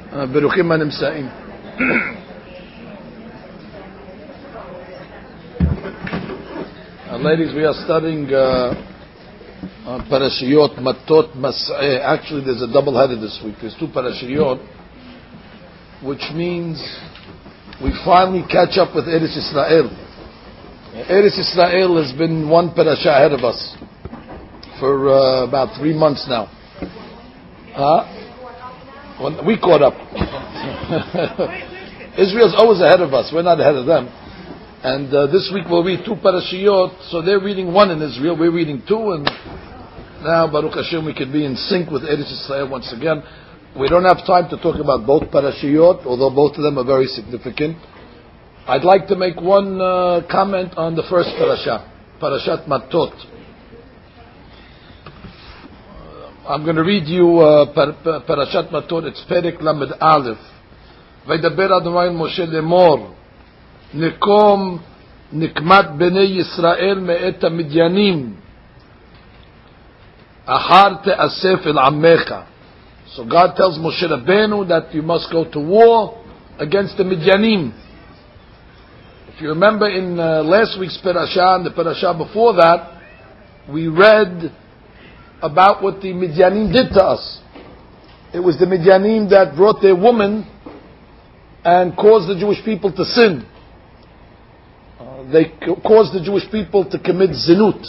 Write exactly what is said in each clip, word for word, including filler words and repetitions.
Beruchim Hanimsa'im. Ladies, we are studying uh, uh, Parashiyot Matot Mas'eh. Actually, there's a double header this week. There's two Parashiyot, which means we finally catch up with Eretz Yisrael. Eretz Yisrael has been one parasha ahead of us for uh, about three months now. Huh? Well, we caught up. Israel's always ahead of us. We're not ahead of them. And uh, this week we'll read two parashiyot. So they're reading one in Israel. We're reading two. And now, Baruch Hashem, we can be in sync with Eretz Yisrael once again. We don't have time to talk about both parashiyot, although both of them are very significant. I'd like to make one uh, comment on the first parasha, Parashat Matot. I'm going to read you uh, par, par, Parashat Matot. It's Perek Lamed Aleph. Vaydaber Adonai Moshe lemor, Nekom Nikmat Bnei Yisrael me'et Midyanim, Ahar te'asef el Amecha. So God tells Moshe Rabbeinu that you must go to war against the Midyanim. If you remember in uh, last week's parasha and the parasha before that, we read about what the Midyanim did to us. It was the Midyanim that brought their woman and caused the Jewish people to sin. Uh, they caused the Jewish people to commit zinut.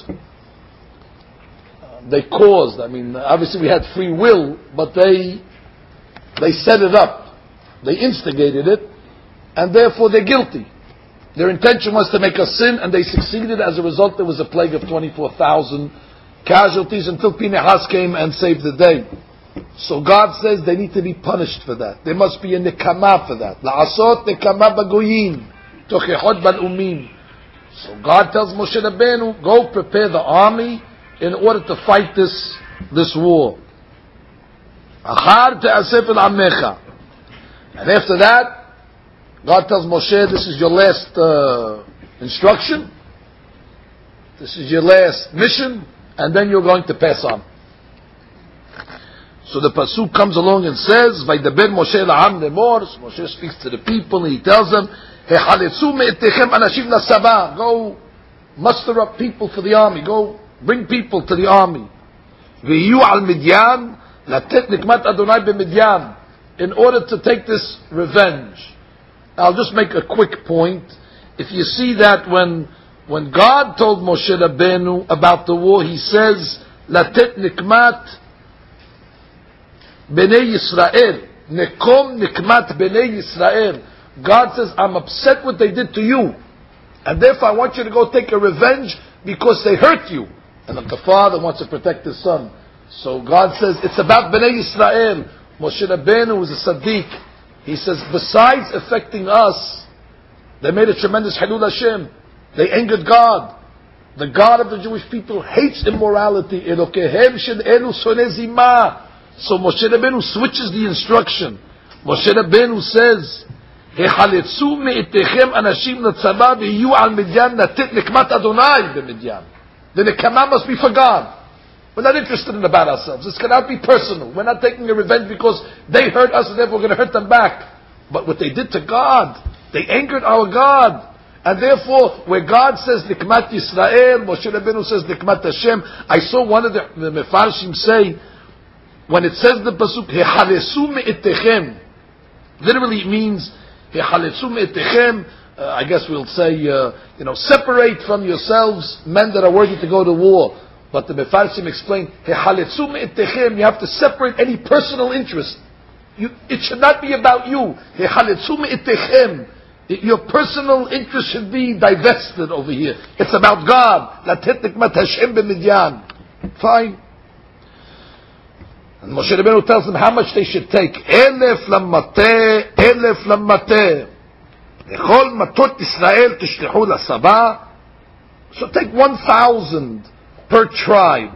Uh, they caused, I mean, obviously we had free will, but they they set it up. They instigated it, and therefore they're guilty. Their intention was to make us sin, and they succeeded. As a result, there was a plague of twenty-four thousand casualties until Pinehas came and saved the day. So God says they need to be punished for that. There must be a nekama for that. La'asot nekama bagoyim, tochechot bal umim. So God tells Moshe Rabbeinu, go prepare the army in order to fight this this war. Achar te'asef el amecha. And after that, God tells Moshe, this is your last uh, instruction. This is your last mission. And then you're going to pass on. So the pasuk comes along and says, "Vaydaber Moshe la'am lemor." So Moshe speaks to the people and he tells them, "Hechaletzu me'etechem anashim lasaba." Go muster up people for the army. Go bring people to the army. V'yu al Midyan latet nikmat Adonai b'Midyan, in order to take this revenge. I'll just make a quick point. If you see that when when God told Moshe Rabbeinu about the war, He says, "Latet nikmat bnei Yisrael, nekom nikmat bnei Yisrael." God says, "I'm upset what they did to you, and therefore I want you to go take a revenge because they hurt you." And the father wants to protect his son, so God says it's about bnei Yisrael. Moshe Rabbeinu was a tzaddik. He says, besides affecting us, they made a tremendous Hilul Hashem. They angered God. The God of the Jewish people hates immorality. Elokehem shel-elu soneh zimah. So Moshe Rabbeinu switches the instruction. Moshe Rabbeinu says, "Hechaletzu me'etechem anashim latzaba v'yu al Midyan natet nikmat Adonai b'Midyan." The nekama must be for God. We're not interested in about ourselves. This cannot be personal. We're not taking a revenge because they hurt us and therefore we're going to hurt them back. But what they did to God, they angered our God. And therefore, where God says, Nikmat Yisrael, Moshe Rabbeinu says, Nikmat Hashem. I saw one of the, the Mefarshim say, when it says the Pasuk, Hechalesu me'etechem, literally it means, Hechalesu me'etechem, uh, I guess we'll say, uh, you know, separate from yourselves men that are worthy to go to war. But the Mefarshim explain, Hechaletzum etechem, you have to separate any personal interest. You, it should not be about you. Hechaletzum etechem, your personal interest should be divested over here. It's about God. Latet nikmat Hashem b'Midyan. Fine. And Moshe Rabbeinu tells them how much they should take. Elef lammateh, elef lammateh. Echol matot Yisrael tishlechu lasaba. So take one thousand per tribe.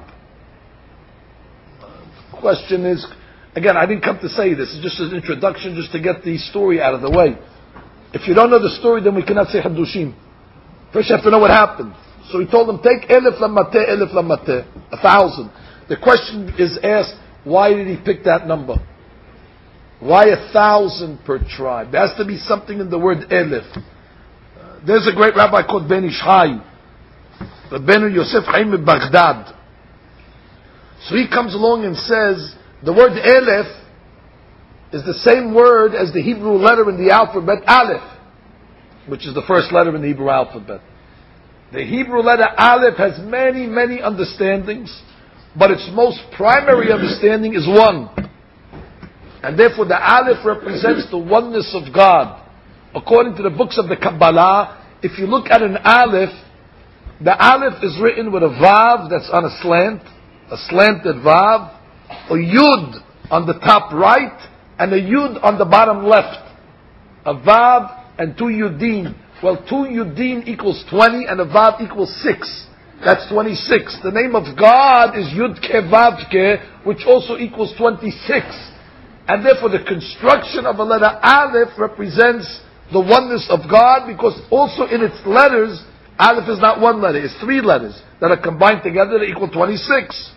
The question is, again, I didn't come to say this. It's just an introduction, just to get the story out of the way. If you don't know the story, then we cannot say Hadushim. First you have to know what happened. So he told them, take elef lammateh, elef lammateh, a thousand. The question is asked, why did he pick that number? Why a thousand per tribe? There has to be something in the word Elif. Uh, there's a great rabbi called Ben Ish Chai, Rabbeinu Yosef Chaim of Baghdad. So he comes along and says, the word Elif is the same word as the Hebrew letter in the alphabet, Aleph, which is the first letter in the Hebrew alphabet. The Hebrew letter Aleph has many, many understandings, but its most primary understanding is one. And therefore the Aleph represents the oneness of God. According to the books of the Kabbalah, if you look at an Aleph, the Aleph is written with a Vav that's on a slant, a slanted Vav, a Yud on the top right, and a Yud on the bottom left. A Vav and two Yudin. Well, two Yudin equals twenty, and a Vav equals six. That's twenty-six. The name of God is Yud-Ke Vav-Ke, which also equals twenty-six. And therefore the construction of a letter Aleph represents the oneness of God, because also in its letters, Aleph is not one letter, it's three letters that are combined together to equal twenty-six.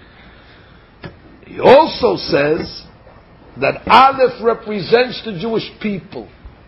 He also says that Aleph represents the Jewish people,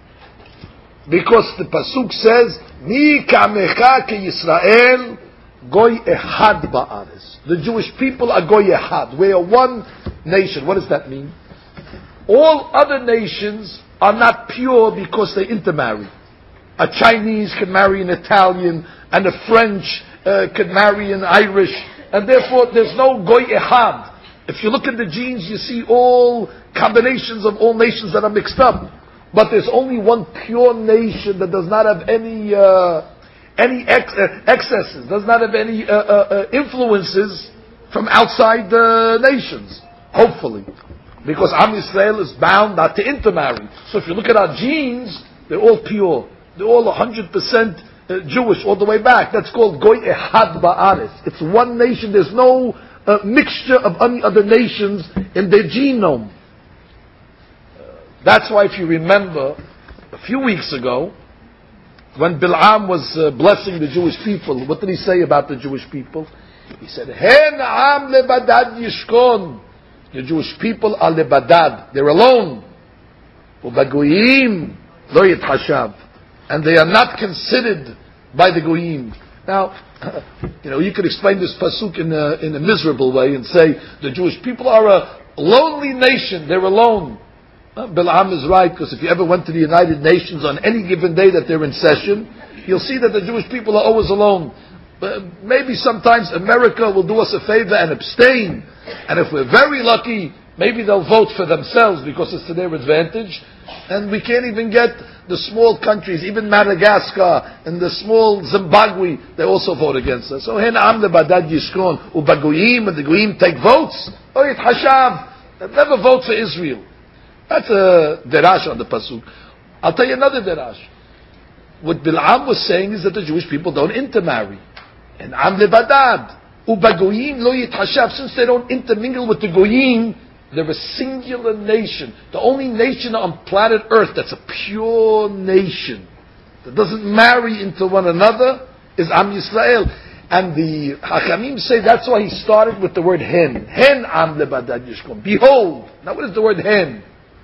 because the Pasuk says, Mi kamecha ke Yisrael goy ehad ba'aretz. The Jewish people are goy ehad. We are one nation. What does that mean? All other nations are not pure because they intermarry. A Chinese can marry an Italian, and a French uh, can marry an Irish, and therefore there's no goy ehad. If you look at the genes, you see all combinations of all nations that are mixed up. But there's only one pure nation that does not have any uh, any ex- uh, excesses, does not have any uh, uh, uh, influences from outside the nations. Hopefully. Because Am Yisrael is bound not to intermarry. So if you look at our genes, they're all pure. They're all one hundred percent uh, Jewish all the way back. That's called Goy Ehad Ba'aretz. It's one nation. There's no uh, mixture of any other nations in their genome. Uh, that's why if you remember, a few weeks ago, when Bil'am was uh, blessing the Jewish people, what did he say about the Jewish people? He said, Hen Am Lebadad Yishkon. The Jewish people are lebadad. They're alone. Ubagoyim lo yitchashav. And they are not considered by the goyim. Now, you know, you could explain this pasuk in a, in a miserable way and say, the Jewish people are a lonely nation. They're alone. Uh, Bil'am is right, because if you ever went to the United Nations on any given day that they're in session, you'll see that the Jewish people are always alone. Uh, maybe sometimes America will do us a favor and abstain. And if we're very lucky, maybe they'll vote for themselves because it's to their advantage. And we can't even get the small countries, even Madagascar and the small Zimbabwe, they also vote against us. So, hen am lebadad yishkon, ubagoyim, and the goyim take votes. Oh, it hashav, never vote for Israel. That's a derash on the pasuk. I'll tell you another derash. What Bil'am was saying is that the Jewish people don't intermarry. And am lebadad. Ubagoyim lo yithashav. Since they don't intermingle with the goyim, they're a singular nation. The only nation on planet Earth that's a pure nation, that doesn't marry into one another, is Am Yisrael. And the Hachamim say that's why he started with the word hen. Hen am lebadad yishkom. Behold. Now what is the word hen?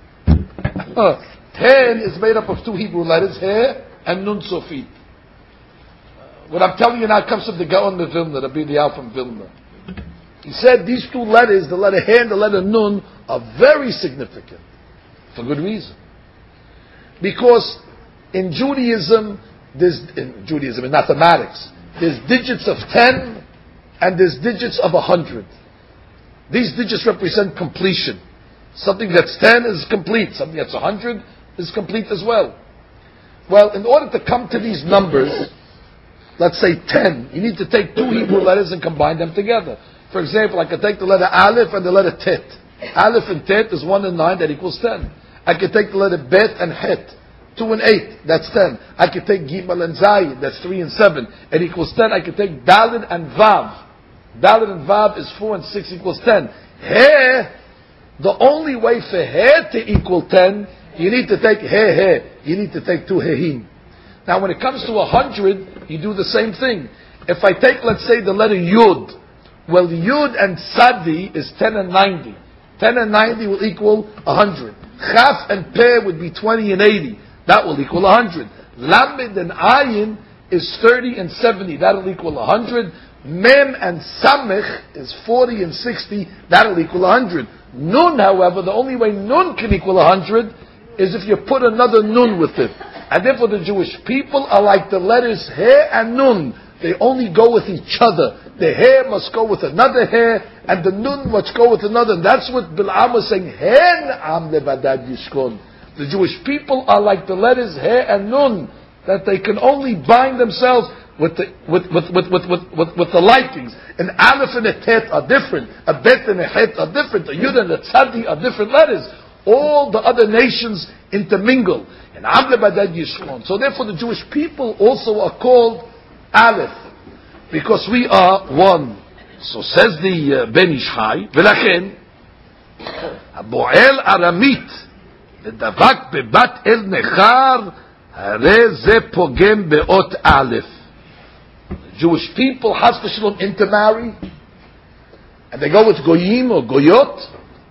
Hen is made up of two Hebrew letters, He and Nun Sofit. What I'm telling you now comes from the Gaon of Vilna, the B'Eliyahu from Vilna. He said these two letters, the letter He and the letter Nun, are very significant. For good reason. Because in Judaism, there's, in Judaism, in mathematics, there's digits of ten and there's digits of a hundred. These digits represent completion. Something that's ten is complete. Something that's a hundred is complete as well. Well, in order to come to these numbers, let's say ten, you need to take two Hebrew letters and combine them together. For example, I could take the letter Aleph and the letter Tet. Aleph and Tet is one and nine, that equals ten. I could take the letter Bet and Het, two and eight, that's ten. I could take Gimel and Zayin, that's three and seven, it equals ten. I could take Daled and Vav. Daled and Vav is four and six equals ten. He, the only way for He to equal ten, you need to take He, He. You need to take two Hehim. Now when it comes to a hundred, you do the same thing. If I take, let's say, the letter Yud, well, Yud and Sadi is ten and ninety. ten and ninety will equal a hundred. Chaf and Peh would be twenty and eighty. That will equal one hundred. Lamed and Ayin is thirty and seventy. That'll equal one hundred. Mem and Samech is forty and sixty. That'll equal one hundred. Nun, however, the only way Nun can equal one hundred is if you put another Nun with it. And therefore the Jewish people are like the letters He and Nun. They only go with each other. The He must go with another He, and the Nun must go with another. And that's what Bil'am was saying, Hen am levadad yishkon. The Jewish people are like the letters He and Nun, that they can only bind themselves with the, with, with, with, with, with, with, with the likings. An Aleph and a Tet are different. A Bet and a Het are different. A Yud and a Tzadi are different letters. All the other nations intermingle. And Am levadad yishkon. So therefore the Jewish people also are called Aleph, because we are one. So says the uh, Ben Ish Chai, V'lachen, Aboel Aramit, V'davak bebat el nechar, Hare ze pogem beot Aleph. The Jewish people, has v'shalom, intermarry, and they go with Goyim or Goyot.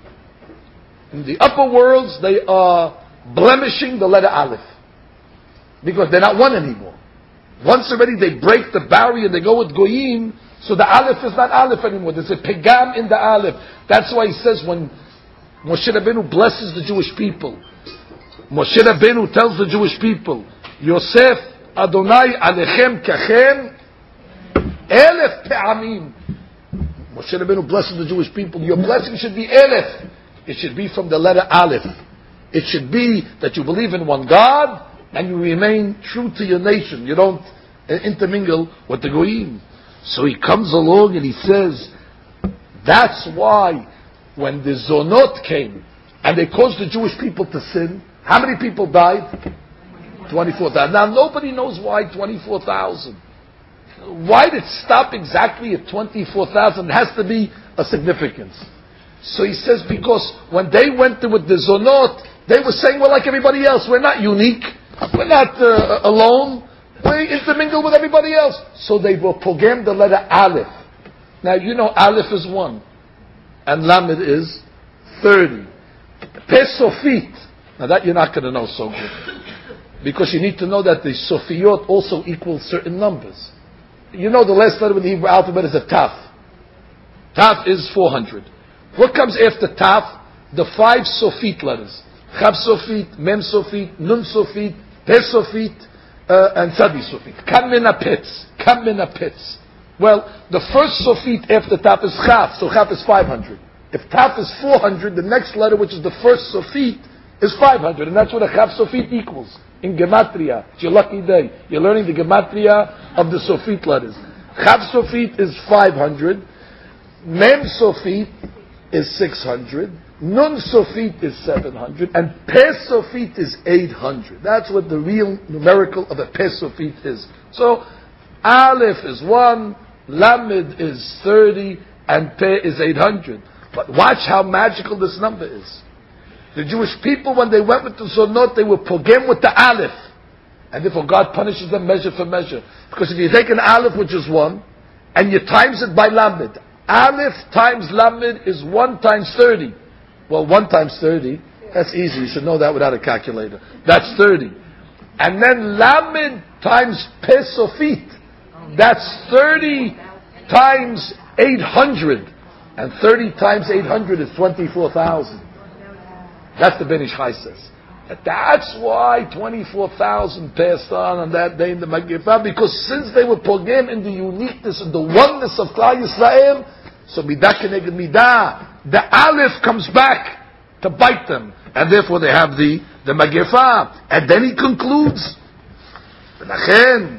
In the upper worlds, they are blemishing the letter Aleph, because they're not one anymore. Once already they break the barrier, they go with Goyim, so the Aleph is not Aleph anymore. There's a Pegam in the Aleph. That's why he says when Moshe Rabbeinu blesses the Jewish people, Moshe Rabbeinu tells the Jewish people, Yosef Adonai Alechem Kachem Elef Pe'amim. Moshe Rabbeinu blesses the Jewish people. Your blessing should be Elef. It should be from the letter Aleph. It should be that you believe in one God, and you remain true to your nation. You don't uh, intermingle with the Goyim. So he comes along and he says, that's why when the Zonot came, and they caused the Jewish people to sin, how many people died? twenty-four thousand. Now nobody knows why twenty-four thousand. Why did it stop exactly at twenty-four thousand? It has to be a significance. So he says, because when they went there with the Zonot, they were saying, we're like everybody else. We're not unique. We're not uh, alone. We intermingle with everybody else. So they will pogem the letter Aleph. Now you know Aleph is one, and Lamed is thirty. Pesofit. Now that you're not going to know so good, because you need to know that the Sofiyot also equals certain numbers. You know the last letter in the Hebrew alphabet is a Taf. Taf is four hundred. What comes after Taf? The five Sofit letters. Chab Sofit, Mem Sofit, Nun Sofit, Pe Sofit, uh, and Tzadi Sofit. Kam min hapetz. Kam min hapetz. Well, the first Sofit after Taf is Chaf, so Chaf is five hundred. If Taf is four hundred, the next letter, which is the first Sofit, is five hundred, and that's what a Chaf Sofit equals. In Gematria, it's your lucky day. You're learning the Gematria of the Sofit letters. Chaf Sofit is five hundred, Mem Sofit is six hundred, Nun Sofit is seven hundred, and Peh Sofit is eight hundred. That's what the real numerical of a Peh Sofit is. So, Aleph is one, Lamed is thirty, and Peh is eight hundred. But watch how magical this number is. The Jewish people, when they went with the Zonot, they were pogem with the Aleph. And therefore God punishes them measure for measure. Because if you take an Aleph, which is one, and you times it by Lamed, Aleph times Lamed is one times thirty. Well, one times thirty, that's easy. You should know that without a calculator. That's thirty. And then Lamed times Peh Sofit, that's thirty times eight hundred. And thirty times eight hundred is twenty-four thousand. That's the Ben Ish Chai says. That's why twenty-four thousand passed on on that day in the Magifah, because since they were pogem in the uniqueness and the oneness of Klal Yisrael, so midah keneged midah, the Aleph comes back to bite them, and therefore they have the the Magifah. And then he concludes, V'lachen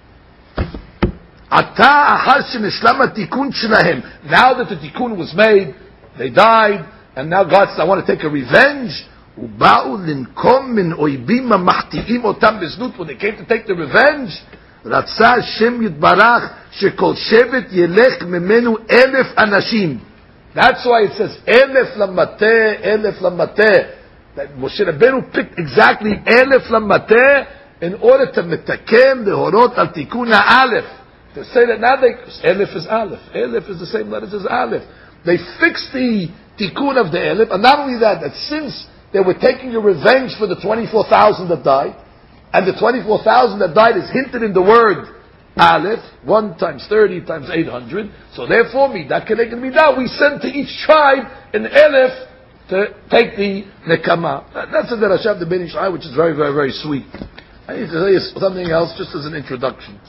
ata achar shenishlam hatikun shelahem. Now that the tikkun was made, they died, and now God says, I want to take a revenge. Uba'u linkom min oibim ha'machti'im otam beznut. When they came to take the revenge, Ratzah Hashem Yitbarach shekol shevet yelech memenu elef anashim. That's why it says elef lamateh, elef lamateh. That Moshe Rabbeinu picked exactly elef lamateh in order to metakem the horot al tikkun ha'alef. To say that now they, elef is aleph. Elef is the same letters as aleph. They fixed the tikkun of the elef, and not only that, that since They were taking a revenge for the twenty-four thousand that died, and the twenty-four thousand that died is hinted in the word Aleph, one times thirty times eight hundred. So therefore, midah keneged midah, we send to each tribe an Aleph to take the nekama. That's the Derasha of the Ben Ish Chai, which is very, very, very sweet. I need to tell you something else, just as an introduction.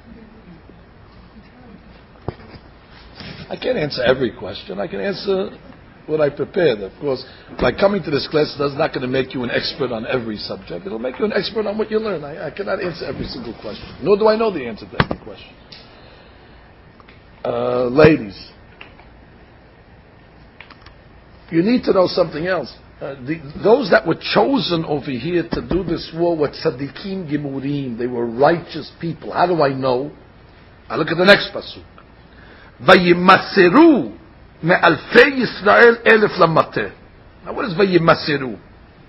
I can't answer every question. I can answer what I prepared. Of course, by coming to this class, that's not going to make you an expert on every subject. It'll make you an expert on what you learn. I, I cannot answer every single question. Nor do I know the answer to every question. Uh, ladies, you need to know something else. Uh, the, those that were chosen over here to do this war were tzaddikim gimurim. They were righteous people. How do I know? I look at the next pasuk. Vayimaseru me'alfei Yisrael elef lamateh. Now what is vayimaseru?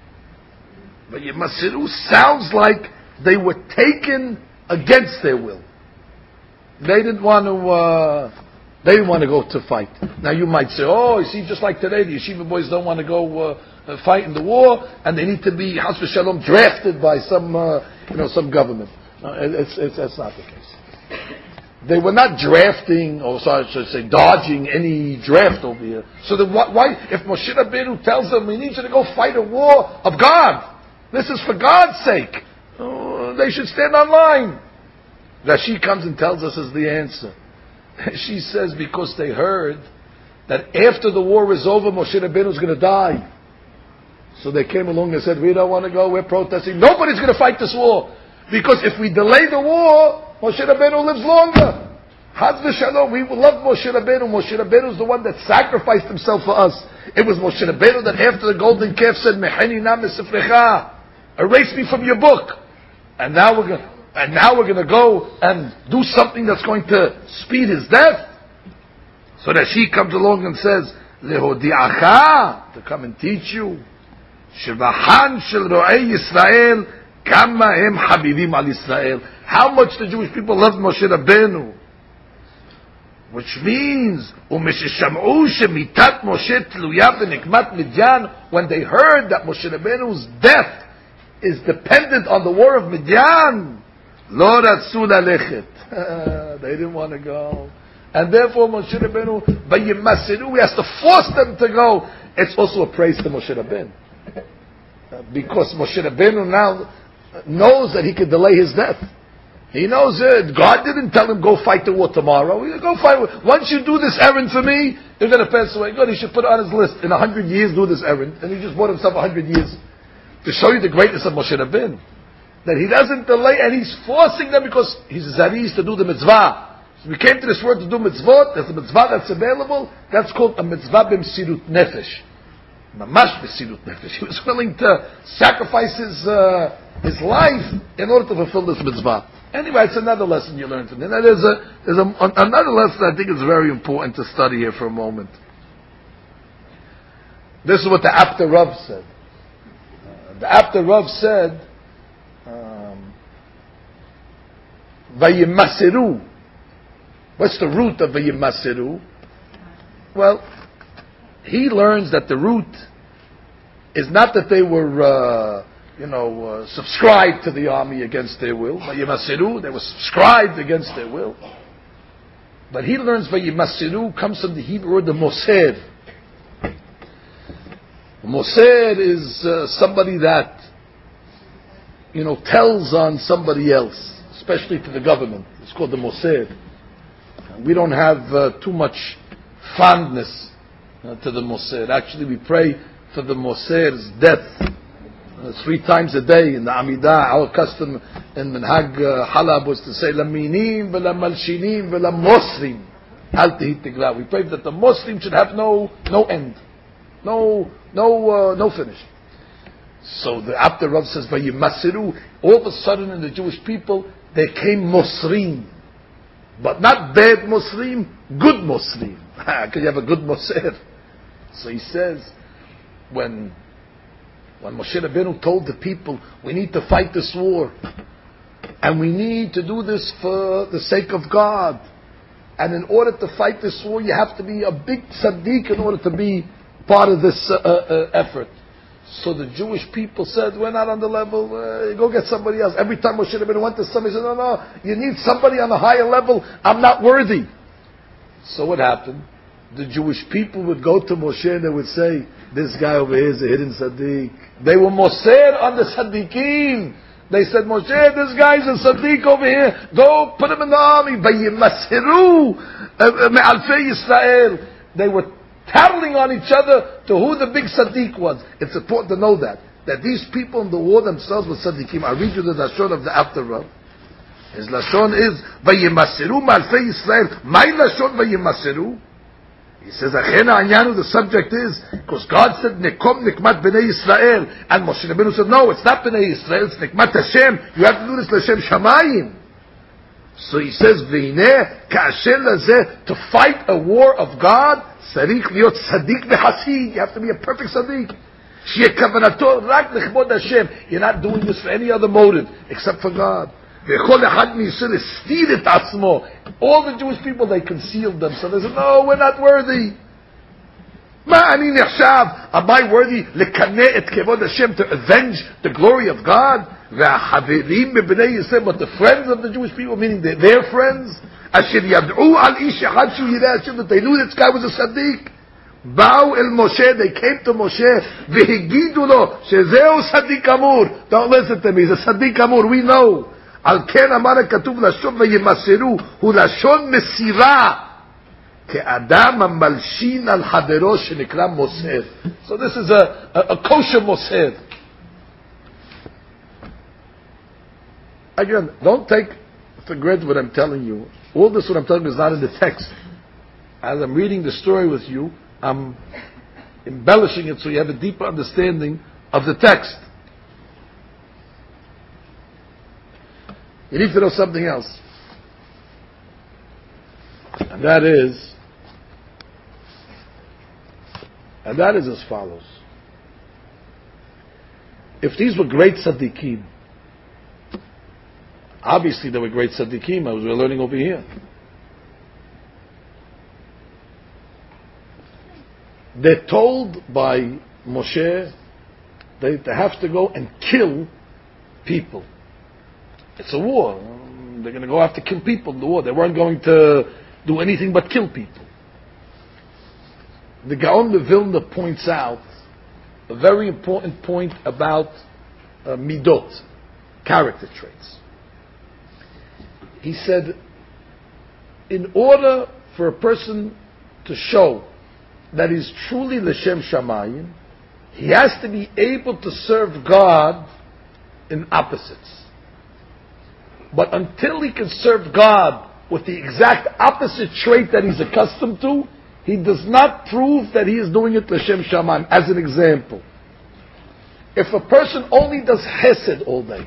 Vayimaseru sounds like they were taken against their will. They didn't want to. Uh, they didn't want to go to fight. Now you might say, "Oh, you see, just like today, the yeshiva boys don't want to go uh, fight in the war, and they need to be Has v'Shalom drafted by some, uh, you know, some government." No, it's, it's, that's not the case. They were not drafting, or sorry, I should say, dodging any draft over here. So then, why, why if Moshe Rabbeinu tells them, "We need you to go fight a war of God. This is for God's sake," oh, they should stand on line. Rashi comes and tells us is the answer. She says because they heard that after the war is over, Moshe Rabbeinu is going to die. So they came along and said, "We don't want to go. We're protesting. Nobody's going to fight this war because if we delay the war, Moshe Rabbeinu lives longer. Haz v'shalom. We love Moshe Rabbeinu. Moshe Rabbeinu is the one that sacrificed himself for us. It was Moshe Rabbeinu that after the golden calf said, "Meheni na misifrecha," erase me from your book. And now we're going. And now we're going to go and do something that's going to speed his death. So that she comes along and says, "Lehodiacha," to come and teach you. Shevahan shel ro'ei Yisrael kama hem habibim al Yisrael. How much the Jewish people loved Moshe Rabbeinu. Which means, u'meshesham'u shemitat Moshe tluya b'nikmat Midyan, when they heard that Moshe Rabbeinu's death is dependent on the war of Midyan, Lo ratzu lalechet. They didn't want to go. And therefore Moshe Rabbeinu, vayimaseru, he has to force them to go. It's also a praise to Moshe Rabbeinu. Because Moshe Rabbeinu now knows that he can delay his death. He knows it. God didn't tell him, "Go fight the war tomorrow." He said, "Go fight. Once you do this errand for me, you're going to pass away." Good, he should put it on his list. In a hundred years, do this errand. And he just bought himself a hundred years. To show you the greatness of Moshe Rabbeinu. That he doesn't delay, and he's forcing them because he's zariz to do the mitzvah. So we came to this world to do mitzvot. There's a mitzvah that's available. That's called a mitzvah b'msirut nefesh. Mamash b'msirut nefesh. He was willing to sacrifice his uh, his life in order to fulfill this mitzvah. Anyway, it's another lesson you learned from him. Now, there's a there's a, another lesson I think is very important to study here for a moment. This is what the Apter Rav said. Uh, the Apter Rav said, Vayimaseru. What's the root of Vayimaseru? Well, he learns that the root is not that they were, uh, you know, uh, subscribed to the army against their will. Vayimaseru, they were subscribed against their will. But he learns Vayimaseru comes from the Hebrew word the Moser. Moser is uh, somebody that, you know, tells on somebody else, especially to the government. It's called the Moser. We don't have uh, too much fondness uh, to the Moser. Actually, we pray for the Moser's death uh, three times a day in the Amidah. Our custom in Minhag uh, Halab was to say, Laminim v'la malshinim v'la mosrim al tehit tigla. We pray that the Muslim should have no no end, no no uh, no finish. So the Apter Rav says, Vayimaseru, all of a sudden in the Jewish people, there came Mosrim. But not bad Mosrim, good Mosrim. Because you have a good Moser. So he says, when, when Moshe Rabbeinu told the people, we need to fight this war, and we need to do this for the sake of God, and in order to fight this war, you have to be a big tzaddik in order to be part of this uh, uh, effort. So the Jewish people said, we're not on the level, uh, go get somebody else. Every time Moshe Rabbeinu went to somebody, he said, no, no, you need somebody on a higher level, I'm not worthy. So what happened? The Jewish people would go to Moshe and they would say, this guy over here is a hidden Sadiq. They were Moser on the Sadiqeen. They said, Moshe, this guy's a Sadiq over here. Go put him in the army. Vayimasiru me'alfei Yisrael. They were tattling on each other to who the big Sadiq was. It's important to know that. That these people in the war themselves were Sadiqim. I'll read you the Lashon of the Aftermath. His Lashon is, Vayimasiru me'alfei Yisrael. My Lashon Vayimasiru. He says, Achena Anyanu, the subject is, because God said, Nekom Nikmat Bnei Yisrael. And Moshe Rabbeinu said, no, it's not Bnei Yisrael, it's Nikmat Hashem. You have to do this L'Shem Shamayim. So he says, V'ineh Ka'asher Lazeh, to fight a war of God, Sarich Liot Sadiq V'Hasid. You have to be a perfect Sadiq. Sheyeh Kavanato Rak L'Chbod Hashem. You're not doing this for any other motive, except for God. All the Jewish people, they concealed themselves. They said, no, we're not worthy. Am I worthy to avenge the glory of God? But the friends of the Jewish people, meaning their, their friends, that they knew this guy was a Sadiq. Ba'u el Moshe, they came to Moshe, v'higidu lo, shezeu Sadiq Amur. Don't listen to me, he's a Sadiq Amur, we know. על כן אמר הכתוב לשון וימסרו הוא לשון מסירה כאדם המלשין על חברו שנקרא מוסר. So this is a, a, a kosher מוסר. Again, don't take for granted what I'm telling you. All this what I'm telling you is not in the text. As I'm reading the story with you, I'm embellishing it so you have a deeper understanding of the text. You need to know something else. And that is, and that is as follows. If these were great Sadiqim, obviously they were great Sadiqim, as we're learning over here. They're told by Moshe they have to go and kill people. It's a war. They're going to go have to kill people in the war. They weren't going to do anything but kill people. The Gaon de Vilna points out a very important point about uh, midot, character traits. He said, in order for a person to show that he's truly L'Shem Shamayim, he has to be able to serve God in opposites. But until he can serve God with the exact opposite trait that he's accustomed to, he does not prove that he is doing it L'Shem Shamayim. As an example, if a person only does Hesed all day,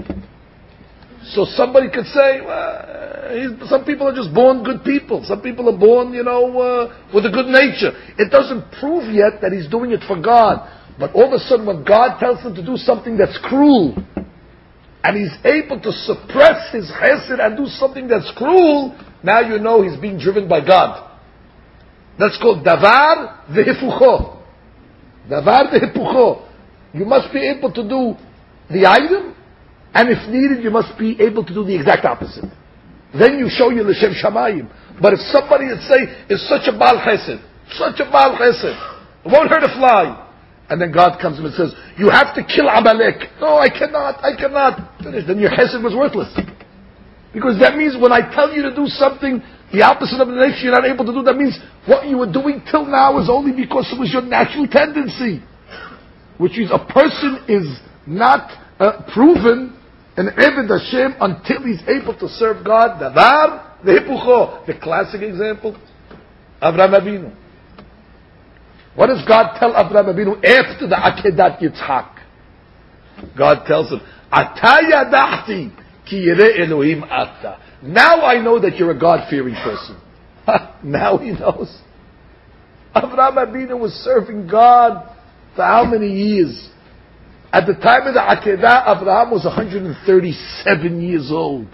so somebody could say, well, he's, some people are just born good people. Some people are born, you know, uh, with a good nature. It doesn't prove yet that he's doing it for God. But all of a sudden, when God tells him to do something that's cruel, and he's able to suppress his chesed and do something that's cruel, now you know he's being driven by God. That's called davar vehipucho. Davar vehipucho. You must be able to do the item, and if needed, you must be able to do the exact opposite. Then you show you L'Shem Shamayim. But if somebody, let's say, is such a Baal Chesed, such a Baal Chesed, it won't hurt a fly, and then God comes and says, you have to kill Amalek. No, I cannot, I cannot. Finish. Then your Chesed was worthless. Because that means when I tell you to do something, the opposite of the nature you're not able to do, that means what you were doing till now is only because it was your natural tendency. Which means a person is not uh, proven an Eved Hashem until he's able to serve God. Davar vehipucho. The classic example, Avraham Avinu. What does God tell Avraham Avinu after the Akedat Yitzchak? God tells him, Ata yadachti ki yireh Elohim ata. Now I know that you're a God-fearing person. Now he knows. Avraham Avinu was serving God for how many years? At the time of the Akedah, Abraham was one hundred thirty-seven years old.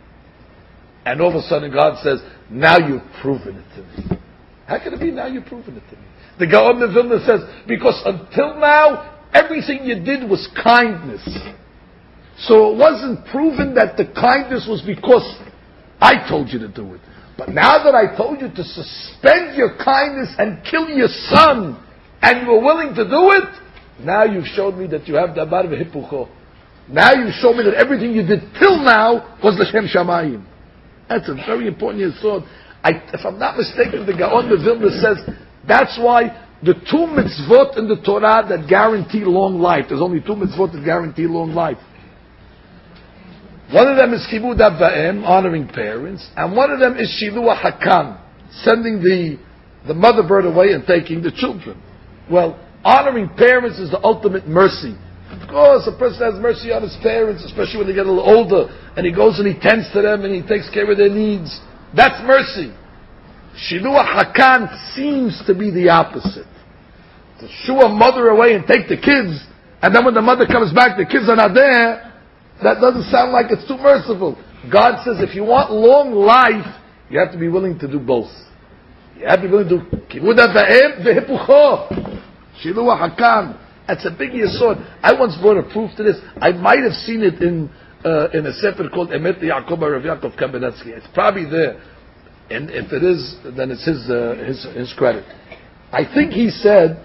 And all of a sudden God says, now you've proven it to me. How can it be now you've proven it to me? The Gaon of Vilna says, because until now, everything you did was kindness. So it wasn't proven that the kindness was because I told you to do it. But now that I told you to suspend your kindness and kill your son, and you were willing to do it, now you've showed me that you have the abar v'hipucho. Now you show me that everything you did till now was l'shem shamayim. That's a very important yesod. I, if I'm not mistaken, the Gaon of Vilna says that's why the two mitzvot in the Torah that guarantee long life. There's only two mitzvot that guarantee long life. One of them is Kibud Av Va'em, honoring parents, and one of them is Shilua Hakan, sending the, the mother bird away and taking the children. Well, honoring parents is the ultimate mercy. Of course, a person has mercy on his parents, especially when they get a little older, and he goes and he tends to them and he takes care of their needs. That's mercy. Shilua Hakan seems to be the opposite. To shoo a mother away and take the kids, and then when the mother comes back, the kids are not there. That doesn't sound like it's too merciful. God says if you want long life, you have to be willing to do both. You have to be willing to do kibud va'em vehipucho, shilua hakan. That's a big yesod. I once brought a proof to this. I might have seen it in uh, in a sefer called Emet Yaakov by Rav Yaakov Kamenetsky. It's probably there, and if it is, then it's his uh, his his credit. I think he said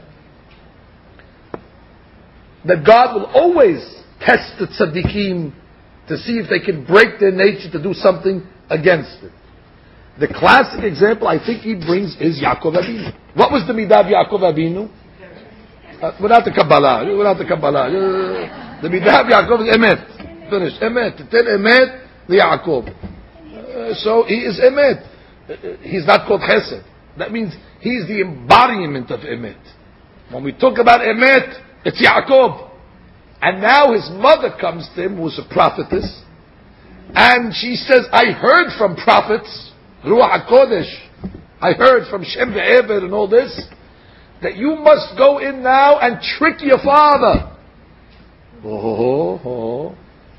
that God will always test the tzaddikim to see if they can break their nature to do something against it. The classic example I think he brings is Yaakov Avinu. What was the midah of Yaakov Avinu? Uh, without the Kabbalah, without the Kabbalah. Uh, the midah of Yaakov is emet. Finish. Emet. Tell emet the Yaakov. Uh, so he is emet. Uh, he's not called chesed. That means he's the embodiment of emet. When we talk about emet, it's Yaakov. And now his mother comes to him, who's a prophetess, and she says, I heard from prophets, Ruach HaKodesh, I heard from Shem ve'Ever and all this, that you must go in now and trick your father. Oh, oh, oh.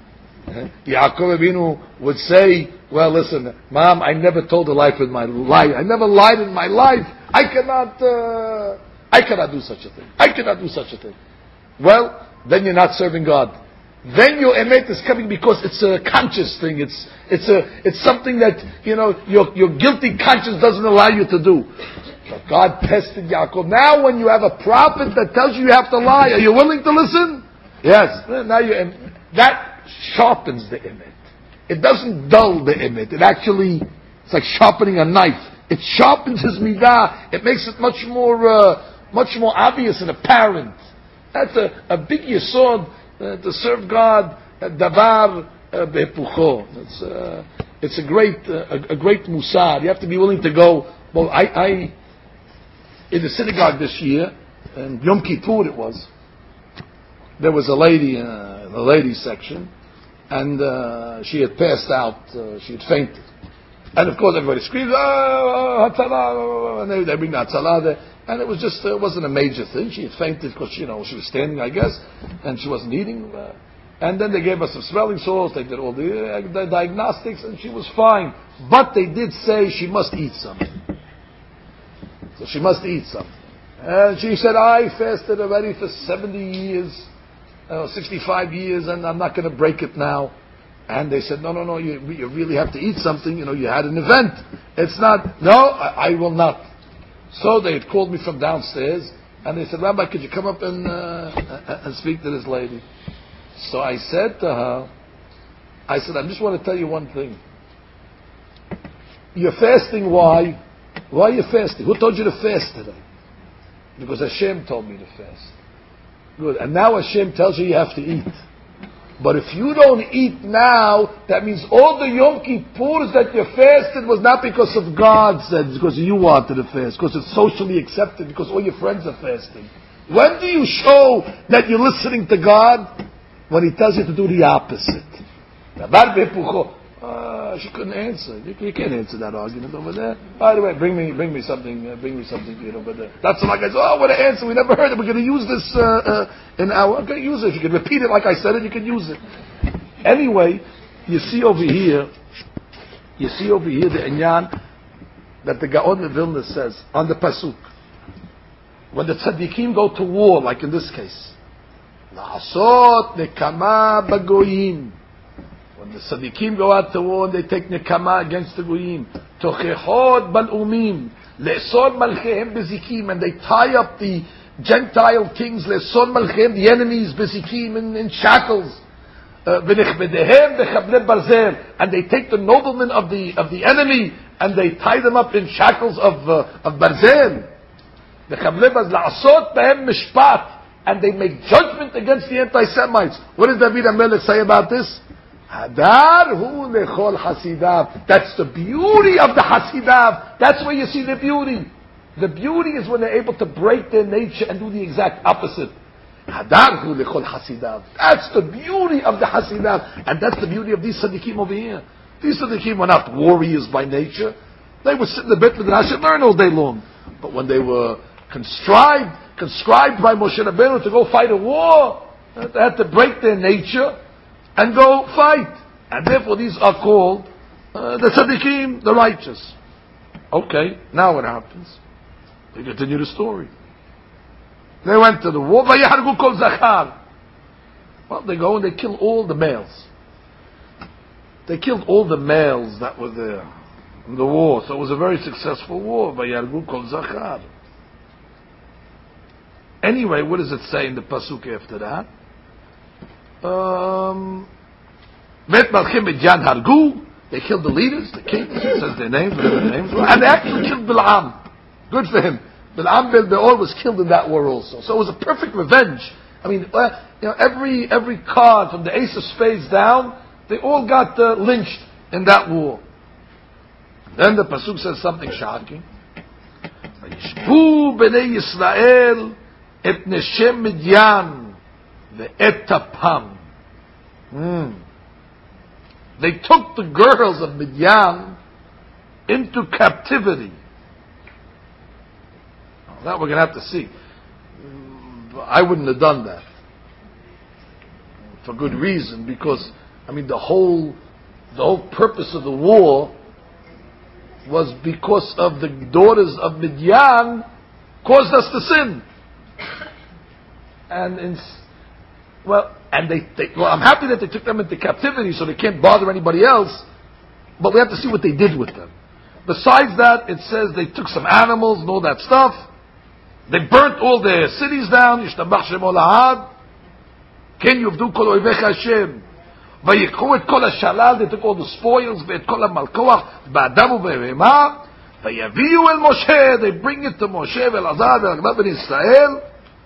Yaakov Avinu would say, well, listen, Mom, I never told a lie in my life. I never lied in my life. I cannot, uh, I cannot do such a thing. I cannot do such a thing. Well, then you're not serving God. Then your emet is coming because it's a conscious thing. It's it's a it's something that you know your your guilty conscience doesn't allow you to do. But God tested Yaakov. Now, when you have a prophet that tells you you have to lie, are you willing to listen? Yes. Now you that sharpens the emet. It doesn't dull the emet. It actually it's like sharpening a knife. It sharpens his midah. It makes it much more uh, much more obvious and apparent. That's a, a big yesod uh, to serve God. Davar behipucho. It's uh, it's a great uh, a, a great musar. You have to be willing to go. Well, I, I in the synagogue this year, and Yom Kippur it was. There was a lady uh, in the ladies section, and uh, she had passed out. Uh, she had fainted, and of course everybody screams, "Oh, Hatzalah!" And they, they bring the Hatzalah there. And it was just, it wasn't a major thing. She had fainted because, you know, she was standing, I guess, and she wasn't eating. Uh, and then they gave her some smelling salts, they did all the, uh, the diagnostics, and she was fine. But they did say she must eat something. So she must eat something. And she said, I fasted already for seventy years, uh, sixty-five years, and I'm not going to break it now. And they said, no, no, no, you, you really have to eat something. You know, you had an event. It's not, no, I, I will not. So they had called me from downstairs, and they said, Rabbi, could you come up and uh, and speak to this lady? So I said to her, I said, I just want to tell you one thing. You're fasting, why? Why are you fasting? Who told you to fast today? Because Hashem told me to fast. Good. And now Hashem tells you you have to eat. But if you don't eat now, that means all the Yom Kippurs that you fasted was not because of God said, it's because you wanted to fast, because it's socially accepted, because all your friends are fasting. When do you show that you're listening to God? When He tells you to do the opposite. Uh, she couldn't answer. You, you can't answer that argument over there. By the way, bring me, bring me something, uh, bring me something, you know. But uh, that's like I said. Oh, what an answer! We never heard it. We're going to use this uh, uh, in our. I'm going to use it. If you can repeat it like I said it, you can use it. Anyway, you see over here, you see over here the inyan that the Gaon of Vilna says on the pasuk. When the tzaddikim go to war, like in this case, La'asot nekama bagoyim. When the tzaddikim go out to war, they take nekama against the goyim. Tochechot bal'umim. Le'sor malchehem bezikim. And they tie up the Gentile kings, le'sor malchehem, the enemies, bezikim, in, in shackles. V'nechbedehem b'chablet barzel. And they take the noblemen of the of the enemy and they tie them up in shackles of uh, of barzel. B'chablet barzel. La'asot behem mishpat. And they make judgment against the anti-Semites. What does David HaMelech say about this? Hadar hu lechol hasidav. That's the beauty of the hasidav. That's where you see the beauty. The beauty is when they're able to break their nature and do the exact opposite. Hadar hu lechol hasidav. That's the beauty of the hasidav. And that's the beauty of these tzaddikim over here. These tzaddikim were not warriors by nature. They would sit in the Beit Midrash and learn all day long. But when they were conscribed, conscribed by Moshe Rabbeinu to go fight a war, they had to break their nature and go fight. And therefore these are called uh, the tzaddikim, the righteous. Okay, now what happens? They continue the story. They went to the war. Vayahargu kol zachar. Well, they go and they kill all the males. They killed all the males that were there in the war. So it was a very successful war. Vayahargu kol zachar. Anyway, what does it say in the pasuk after that? Um, Bet Malchim Midyan Hargu. They killed the leaders, the kings. It says their names, whatever their names were, and they actually killed Bil'am. Good for him. Bil'am ben Beor was killed in that war also. So it was a perfect revenge. I mean, uh, you know, every every card from the ace of spades down, they all got uh, lynched in that war. Then the pasuk says something shocking. Vayishbu b'nei Yisrael et neshem Midyan ve'et tapam. Hmm. They took the girls of Midyan into captivity. That we're going to have to see. I wouldn't have done that. For good reason, because, I mean, the whole, the whole purpose of the war was because of the daughters of Midyan caused us to sin. And in, well, and they, they, well, I'm happy that they took them into captivity so they can't bother anybody else, but we have to see what they did with them. Besides that, it says they took some animals and all that stuff. They burnt all their cities down. Yishtabach Shemo Lahad. Ken yuvdu kol oivecha Hashem. Vayikhu et kol hashalal. They took all the spoils. Ve'et kol hamalkoach. Ba'adam u'be'rema. Vayaviu el Moshe. They bring it to Moshe ve'elazar ve'agnav ben Israel.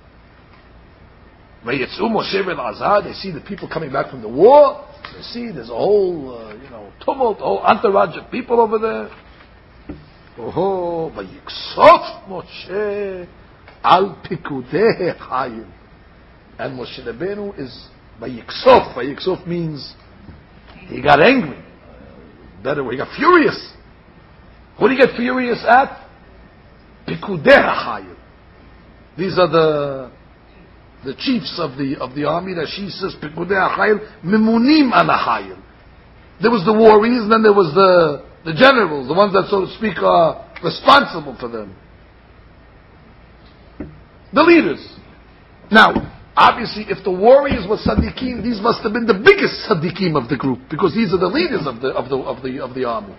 Vayetzu Moshe ve'elazar. They see the people coming back from the war. They see there's a whole, uh, you know, tumult, a whole entourage of people over there. Oh, vayiksof Moshe al pikudei chayim. And Moshe Rabbeinu is vayiksof. Vayiksof means he got angry. Better way, he got furious. What did he get furious at? Pikudei chayim. These are the the chiefs of the of the army. Rashi says pikudei chayim mimunim al chayim. There was the warriors, and then there was the the generals, the ones that, so to speak, are responsible for them. The leaders. Now, obviously, if the warriors were tzaddikim, these must have been the biggest tzaddikim of the group, because these are the leaders of the of the of the of the army.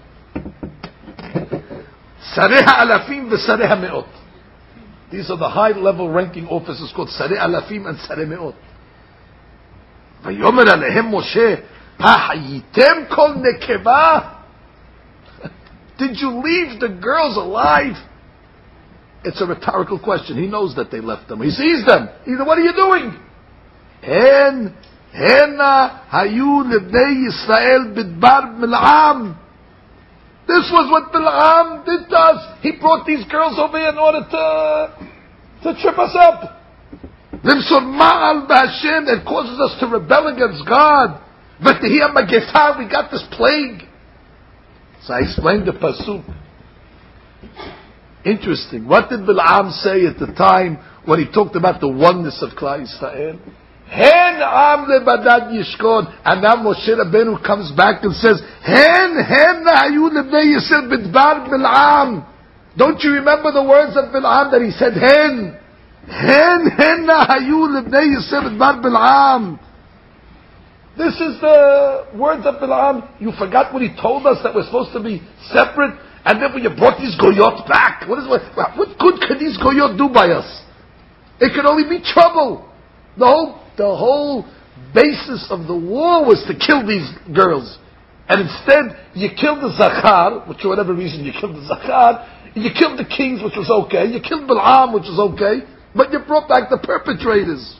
Sareh alafim v'sareh me'ot. These are the high-level ranking officers called Sareh alafim and Sareh me'ot. Vayomer alehem Moshe, hahayitem kol nekeva. Did you leave the girls alive? It's a rhetorical question. He knows that they left them. He sees them. Either, what are you doing? Hen, hena hayu lebnei Yisrael bidbar Bil'am. This was what Bil'am did to us. He brought these girls over here in order to to trip us up. Limsor ma'al b'Hashem, that causes us to rebel against God. V'tihiyah magefah, we got this plague. So I explained the pasuk. Interesting. What did Bil'am say at the time when he talked about the oneness of Klal Yisrael? Hen am lebadad yishkon. And now Moshe Rabbeinu comes back and says, Hen, hen hayu lebnei Yisrael bidbar Bil'am. Don't you remember the words of Bil'am that he said, Hen? Hen henna hayu lebnei Yosef et bar Bil'am. This is the words of Bil'am. You forgot what he told us, that we're supposed to be separate, and then when you brought these goyot back, what is what, what good could these goyot do by us? It could only be trouble. The whole the whole basis of the war was to kill these girls, and instead you killed the Zachar, which for whatever reason you killed the Zachar. You killed the kings, which was okay. You killed Bil'am, which was okay. But you brought back the perpetrators.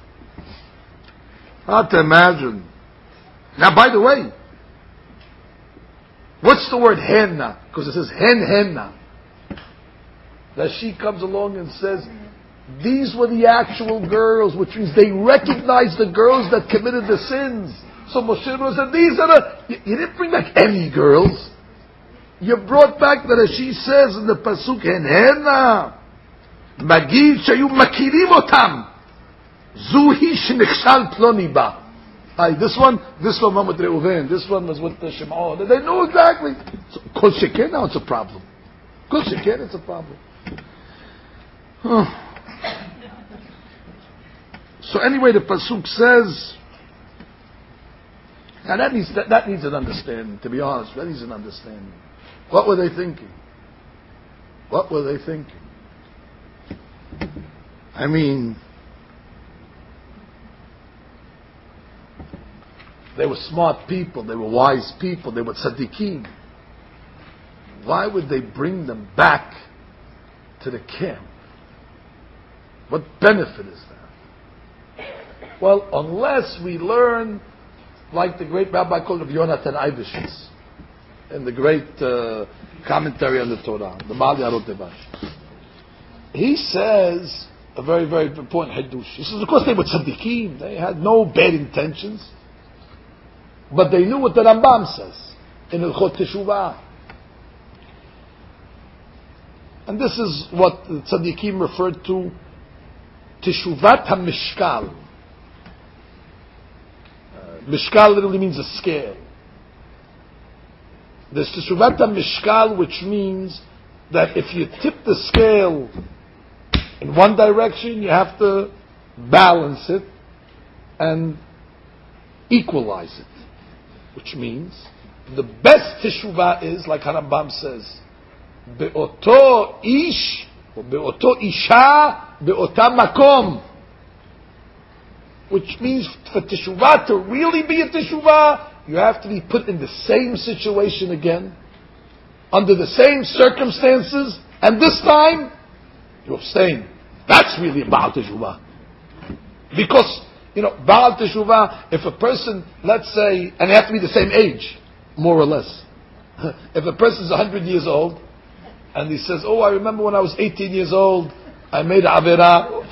Hard to imagine. Now, by the way, what's the word henna? Because it says hen henna. That she comes along and says, these were the actual girls, which means they recognized the girls that committed the sins. So Moshe Rabbeinu said, these are the... You, you didn't bring back any girls. You brought back that, as she says in the pasuk, hen henna. Magid shayu makirim otam. Zuhi shenichshal ploni ba. Hi, this one, this one went with Reuven, this one was with the Shimon. They knew exactly. So, Kol Sheken, now it's a problem. Kol Sheken, it's a problem. Oh. So anyway, the pasuk says, and that needs that, that needs an understanding. To be honest, that needs an understanding. What were they thinking? What were they thinking? I mean, they were smart people, they were wise people, they were tzaddikim. Why would they bring them back to the camp? What benefit is that? Well, unless we learn, like the great rabbi called Rabbi Yonatan Eibeshitz, in the great uh, commentary on the Torah, the Ma'al Yarot Devash. He says a very, very important hadush. He says, of course they were tzaddikim, they had no bad intentions, but they knew what the Rambam says in Hilchot Teshuvah. And this is what the tzaddikim referred to, Teshuvat HaMishkal. Uh, Mishkal literally means a scale. There's Teshuvat HaMishkal, which means that if you tip the scale in one direction, you have to balance it and equalize it. Which means the best teshuvah is, like Harambam says, be'oto ish or be'oto isha be'ota makom. Which means for teshuvah to really be a teshuvah, you have to be put in the same situation again, under the same circumstances, and this time you abstain. That's really a Baal Teshuvah. Because, you know, Baal Teshuvah, if a person, let's say, and they have to be the same age, more or less. If a person is one hundred years old, and he says, oh, I remember when I was eighteen years old, I made a Avera.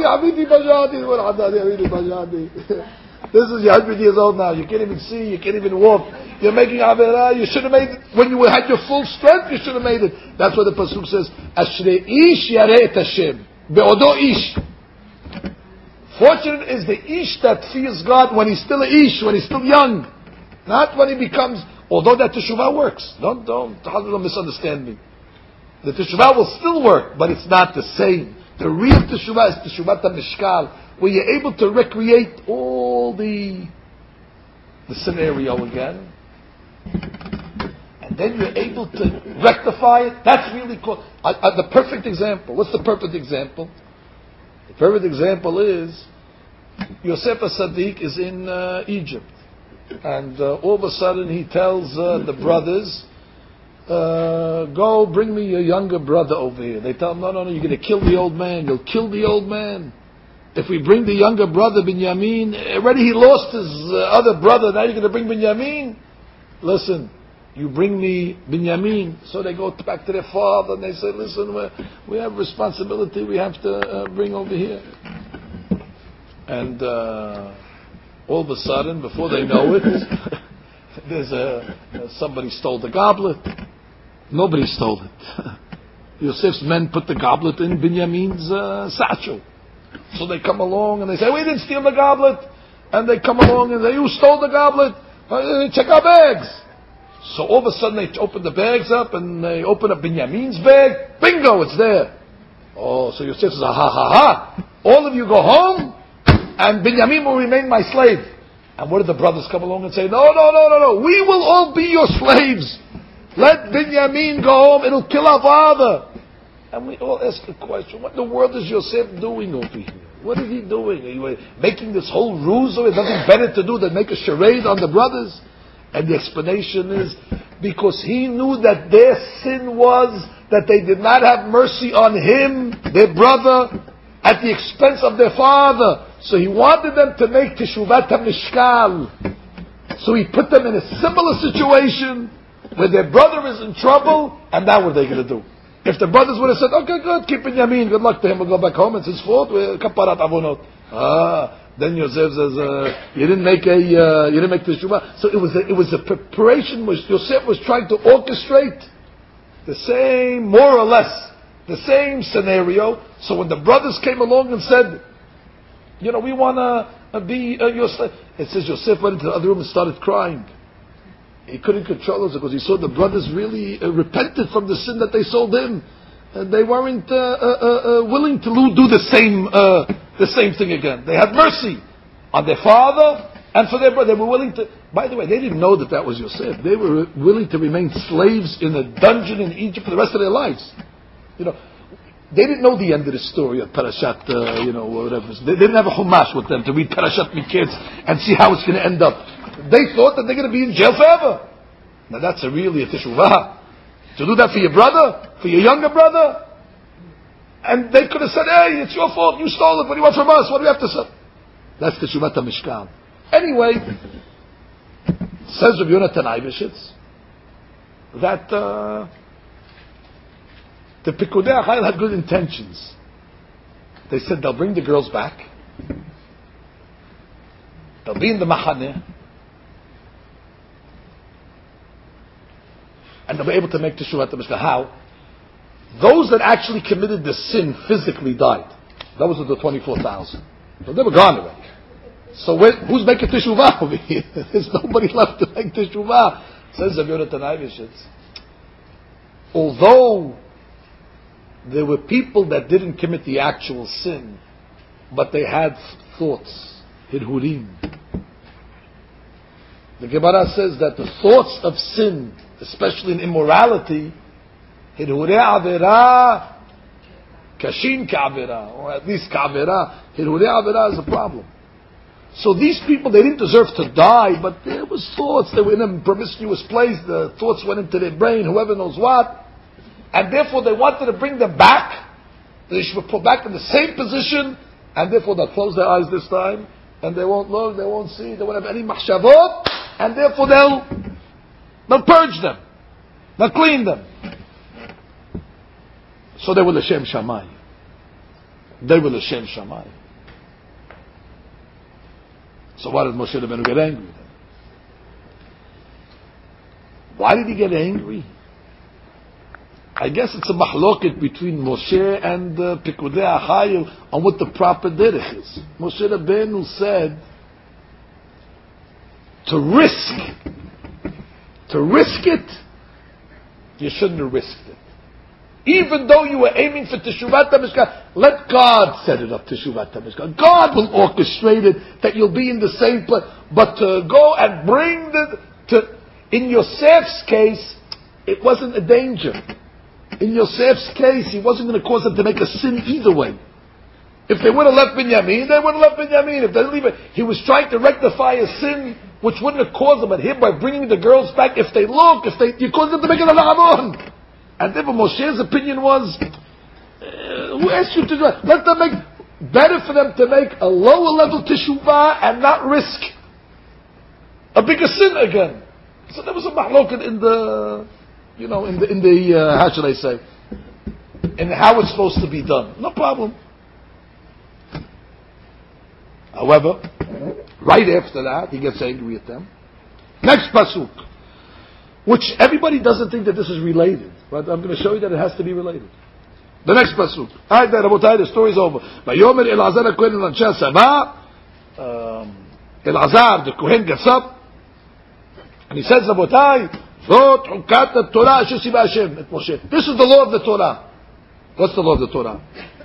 This is you're one hundred years old now. You can't even see. You can't even walk. You're making Avera. You should have made it. When you had your full strength, you should have made it. That's what the pasuk says. Ashrei ish yareh et Hashem. Be'odo ish. Fortunate is the ish that fears God when he's still a ish, when he's still young. Not when he becomes, although that teshuvah works. Don't, don't, don't misunderstand me. The teshuvah will still work, but it's not the same. The real teshuvah is teshuvat HaMishkal, where you're able to recreate all the the scenario again, and then you're able to rectify it. That's really cool. Uh, uh, the perfect example. What's the perfect example? The perfect example is Yosef HaSadiq is in uh, Egypt, and uh, all of a sudden he tells uh, the brothers, uh, "Go, bring me your younger brother over here." They tell him, "No, no, no! You're going to kill the old man. You'll kill the old man. If we bring the younger brother Binyamin, already he lost his uh, other brother. Now you're going to bring Binyamin? Listen, you bring me Binyamin." So they go back to their father and they say, "Listen, we we have responsibility. We have to uh, bring over here." And uh, all of a sudden, before they know it, there's a uh, somebody stole the goblet. Nobody stole it. Yosef's men put the goblet in Binyamin's uh, satchel. So they come along and they say, "We didn't steal the goblet." And they come along and say, "You stole the goblet. Uh, check our bags." So all of a sudden they open the bags up and they open up Binyamin's bag. Bingo, it's there. Oh, so Yosef says, ha ha ha, all of you go home, and Binyamin will remain my slave. And what did the brothers come along and say? No, no, no, no, no, we will all be your slaves. Let Binyamin go home, it'll kill our father. And we all ask the question, what in the world is Yosef doing over here? What is he doing? Are you making this whole ruse? There's nothing better to do than make a charade on the brothers? And the explanation is because he knew that their sin was that they did not have mercy on him, their brother, at the expense of their father. So he wanted them to make teshuvat hamishkal. So he put them in a similar situation where their brother is in trouble, and now what are they going to do? If the brothers would have said, okay, good, keep Binyamin, good luck to him, we'll go back home, it's his fault, we're kaparat avonot. Ah, then Yosef says, uh, you didn't make a, uh, you didn't make the teshuvah. So it was a, it was a preparation which Yosef was trying to orchestrate the same, more or less, the same scenario. So when the brothers came along and said, you know, we want to uh, be uh, Yosef, it says Yosef went into the other room and started crying. He couldn't control it because he saw the brothers really uh, repented from the sin that they sold him. And they weren't uh, uh, uh, willing to do the same uh, the same thing again. They had mercy on their father and for their brother. They were willing to. By the way, they didn't know that that was Yosef. They were willing to remain slaves in a dungeon in Egypt for the rest of their lives. You know, they didn't know the end of the story of Parashat. Uh, you know, whatever. They didn't have a chumash with them to read Parashat Miketz and see how it's going to end up. They thought that they're going to be in jail forever. Now that's a really a teshuvah. To do that for your brother, for your younger brother, and they could have said, "Hey, it's your fault. You stole it. What do you want from us? What do we have to say?" That's teshuvah hamishkal. Anyway, says Rabbi Yonatan Eibeshitz that uh, the Pikudei HaChayil had good intentions. They said they'll bring the girls back. They'll be in the Machaneh. And they'll be able to make teshuvat hamishkal. How? Those that actually committed the sin physically died. Those are the twenty-four thousand. So they were gone already. So when, who's making teshuvah over here? There's nobody left to make teshuvah. Says Rabbi Yonatan Eibeshitz. Although there were people that didn't commit the actual sin, but they had thoughts, hirhurim. The Gemara says that the thoughts of sin, especially in immorality, hirhurei avera kashin ka'avera, or at least ka'avera, hirhurei avera is a problem. So these people, they didn't deserve to die, but there was thoughts, they were in a promiscuous place, the thoughts went into their brain, whoever knows what, and therefore they wanted to bring them back, they should be put back in the same position, and therefore they'll close their eyes this time, and they won't look, they won't see, they won't have any machshavot, and therefore they'll, they'll purge them, they'll clean them. So they were l'shem shamayim. They were l'shem shamayim. So why did Moshe Rabbeinu get angry then? Why did he get angry? I guess it's a mahloket between Moshe and uh, Pikudei HaChayil on what the proper derech is. Moshe Rabbeinu said, to risk, to risk it, you shouldn't have risked it. Even though you were aiming for Teshuvat HaMishkal, let God set it up, Teshuvat HaMishkal. God will orchestrate it, that you'll be in the same place. But to go and bring the, to, in Yosef's case, it wasn't a danger. In Yosef's case, he wasn't going to cause them to make a sin either way. If they would have left Binyamin, they would have left Binyamin. If they didn't leave it, he was trying to rectify a sin which wouldn't have caused them. But here, by bringing the girls back, if they look, if they, you cause them to make an alavon. And therefore Moshe's opinion was, uh, who asked you to do that? Let them make, better for them to make a lower level teshuvah and not risk a bigger sin again. So there was a mahloket in the, you know, in the, in the uh, how should I say, in how it's supposed to be done. No problem. However, right after that, he gets angry at them. Next pasuk, which everybody doesn't think that this is related, but I'm going to show you that it has to be related. The next pasuk. Alright, Rabotai, the story's over. Vayomer Elazar HaKohen and Anshe Hasava, Elazar, the Kohen, gets up, and he says, Rabotai, Zot Hukat HaTorah Asher Tzivah Hashem et Moshe. This is the law of the Torah. What's the law of the Torah?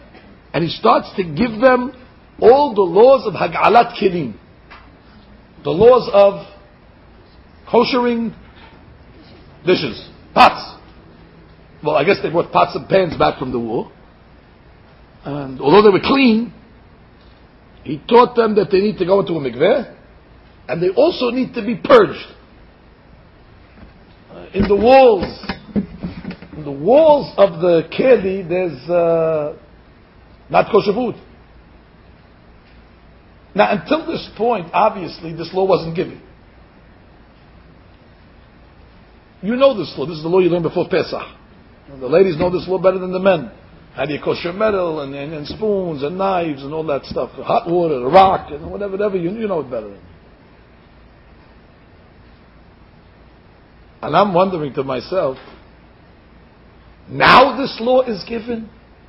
and he starts to give them all the laws of Hag'alat Kelim. The laws of koshering dishes, pots. Well, I guess they brought pots and pans back from the war. And although they were clean, he taught them that they need to go into a mikveh, and they also need to be purged. Uh, in the walls, in the walls of the keli, there's uh, not kosher food. Now, until this point, obviously, this law wasn't given. You know this law. This is the law you learned before Pesach. The ladies know this law better than the men. How do you kosher metal and, and, and spoons and knives and all that stuff, hot water, a rock and whatever, whatever. You, you know it better. And I'm wondering to myself, now this law is given?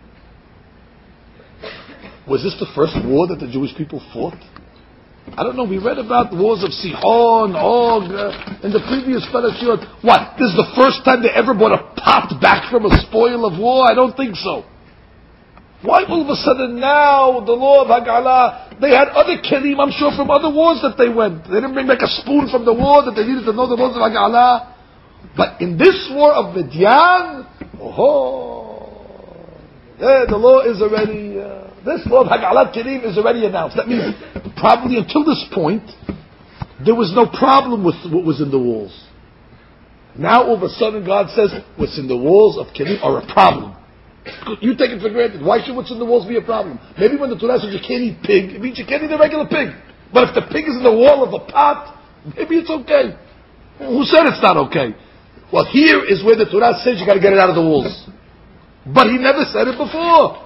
Was this the first war that the Jewish people fought? I don't know. We read about the wars of Sihon, Og, uh, in the previous parashiyot. What? This is the first time they ever brought a pot back from a spoil of war? I don't think so. Why all of a sudden now, the law of Hag'alah, they had other kelim, I'm sure, from other wars that they went. They didn't bring back a spoon from the war that they needed to know the laws of Hag'alah. But in this war of Midian, oh, yeah, the law is already, uh, this law of Hag'alat Kelim is already announced. That means probably until this point, there was no problem with what was in the walls. Now all of a sudden God says, what's in the walls of Kelim are a problem. You take it for granted. Why should what's in the walls be a problem? Maybe when the Torah says you can't eat pig, it means you can't eat a regular pig. But if the pig is in the wall of a pot, maybe it's okay. Who said it's not okay? Well, here is where the Torah says you got to get it out of the walls. But he never said it before.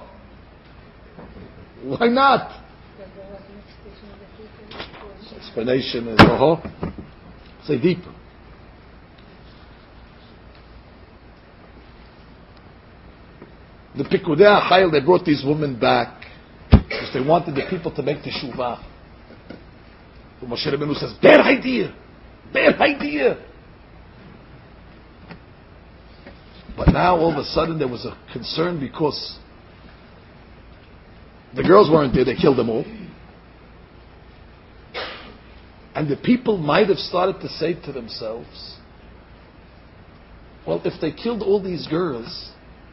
Why not? Explanation is, uh-huh. Say deeper. The Pikudei HaChayil, they brought these women back because they wanted the people to make teshuvah. So Moshe Rabbeinu says, bad idea, bad idea. But now all of a sudden there was a concern because the girls weren't there, they killed them all. And the people might have started to say to themselves, well, if they killed all these girls,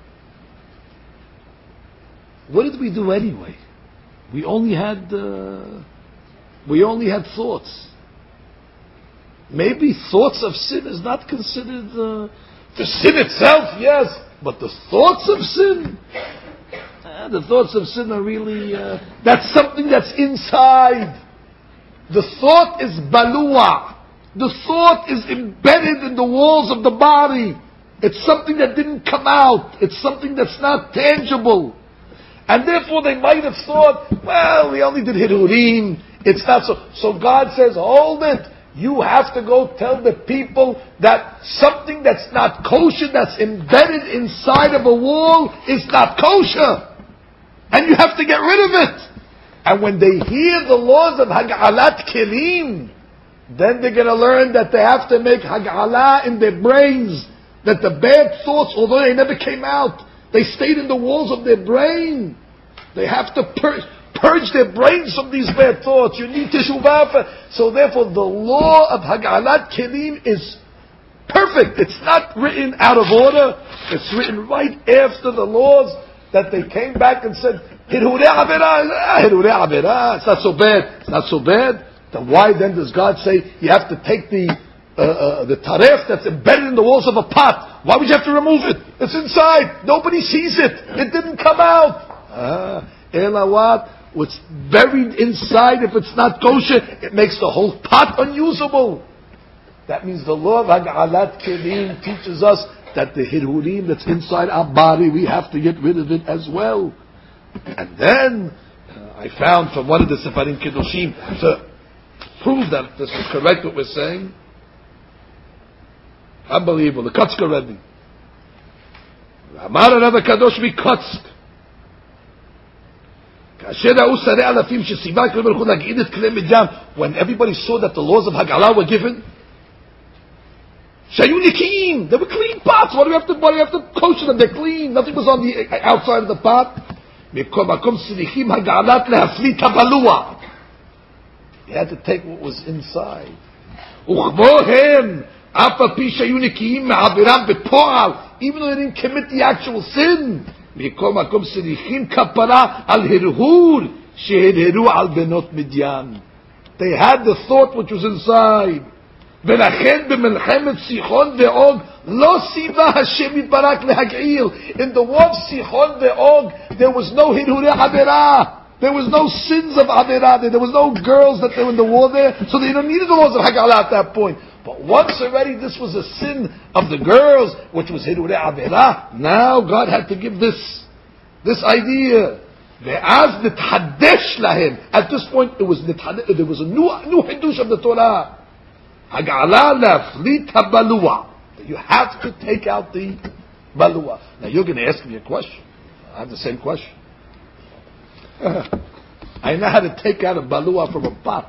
what did we do anyway? We only had uh, we only had thoughts. Maybe thoughts of sin is not considered uh, the sin itself, yes, but the thoughts of sin, uh, the thoughts of sin are really uh, that's something that's inside. The thought is balua. The thought is embedded in the walls of the body. It's something that didn't come out. It's something that's not tangible. And therefore they might have thought, well, we only did Hirurim. It's not so. So God says, hold it. You have to go tell the people that something that's not kosher, that's embedded inside of a wall, is not kosher. And you have to get rid of it. And when they hear the laws of Hag'alat Kelim, then they're going to learn that they have to make Hag'alah in their brains. That the bad thoughts, although they never came out, they stayed in the walls of their brain. They have to purge, purge their brains from these bad thoughts. You need teshuvah. So therefore the law of Hag'alat Kelim is perfect. It's not written out of order. It's written right after the laws that they came back and said, Hirurei Avera, Hirurei Avera, it's not so bad. It's not so bad. Then why then does God say you have to take the uh, uh, the taref that's embedded in the walls of a pot? Why would you have to remove it? It's inside. Nobody sees it. It didn't come out. Ah, ela what? What's buried inside, if it's not kosher, it makes the whole pot unusable. That means the law of Hag'alat Kelim teaches us that the hirurim that's inside our body, we have to get rid of it as well. And then uh, I found from one of the Sefarim Kedoshim to prove that this is correct what we're saying. Unbelievable. The Kotzk Rebbe. Amar Rav Kadosh Mikotsk. When everybody saw that the laws of Hag'alah were given, Shayu Nikim, they were clean pots. Why do we have to? Why do we have to kosher them? They're clean. Nothing was on the outside of the pot. מכל מקום צריכים הגעלת להפליט הבלוע. He had to take what was inside. וכמו הם, אף על פי שהיו נקיים מעבירם בפועל, even though they didn't commit the actual sin, מכל מקום צריכים כפרה על הרהור שהרהרו על בנות מדיין. They had the thought which was inside. ולכן במלחמת סיחון ואוג לא סיבה השם יתברך להגעיל. In the war of סיחון ואוג there was no הרהורי עבירה. There was no sins of Avirah there. There was no girls that they were in the war there. So they don't need the laws of Haggalah at that point. But once already this was a sin of the girls, which was Hirurei Avirah, now God had to give this, this idea. Ve'az nithadesh lahem. At this point it was nithadesh, there was a new, new hidush of the Torah. Haggalah laflit habalua. You have to take out the balua. Now you're going to ask me a question. I have the same question. I know how to take out a balua from a pot.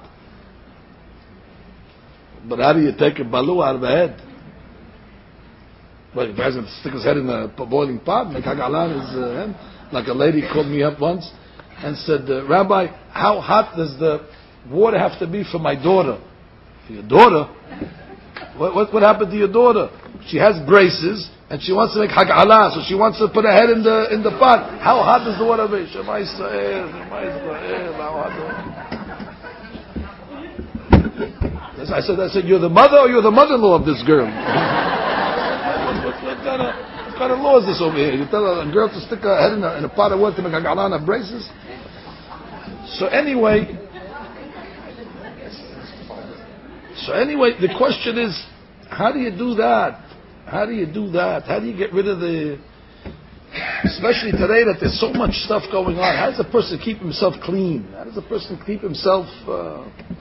But how do you take a balua out of a head? Well, he doesn't stick his head in a boiling pot, make hagalan his uh, head. Like a lady called me up once and said, uh, Rabbi, how hot does the water have to be for my daughter? For your daughter? What, what, what happened to your daughter? She has braces and she wants to make hag'alah, so she wants to put her head in the in the pot. How hot does the water be? Shema Yisrael, Shema Yisrael, how hot? I said, I said, you're the mother or you're the mother-in-law of this girl? what, what, what, kind of, what kind of law is this over here? You tell a girl to stick her head in a, in a pot of water to make hag'alah and have braces? So anyway, so anyway, the question is, how do you do that? How do you do that? How do you get rid of the, especially today that there's so much stuff going on, how does a person keep himself clean? How does a person keep himself uh,